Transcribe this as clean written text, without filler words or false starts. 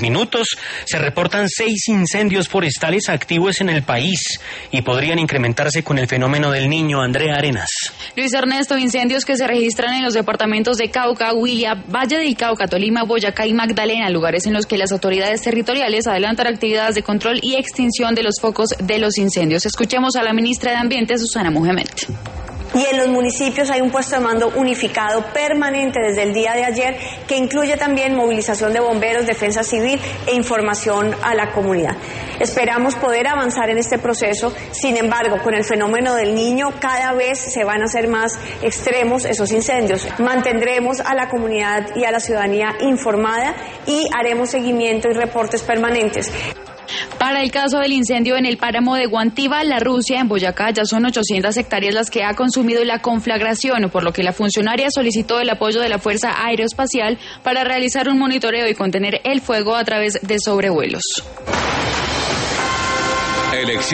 minutos se reportan 6 incendios forestales activos en el país y podrían incrementarse con el fenómeno del Niño. Andrea Arenas. Luis Ernesto, incendios que se registran en los departamentos de Cauca, Huila, Valle del Cauca, Tolima, Boyacá y Magdalena, lugares en los que las autoridades territoriales adelantan actividades de control y extinción de los focos de los incendios. Escuchemos a la ministra de Ambiente, Susana Mohamed. Y en los municipios hay un puesto de mando unificado permanente desde el día de ayer que incluye también movilización de bomberos, defensa civil e información a la comunidad. Esperamos poder avanzar en este proceso, sin embargo, con el fenómeno del Niño cada vez se van a hacer más extremos esos incendios. Mantendremos a la comunidad y a la ciudadanía informada y haremos seguimiento y reportes permanentes. Para el caso del incendio en el páramo de Guantiba, La Rusia, en Boyacá, ya son 800 hectáreas las que ha consumido la conflagración, por lo que la funcionaria solicitó el apoyo de la Fuerza Aeroespacial para realizar un monitoreo y contener el fuego a través de sobrevuelos.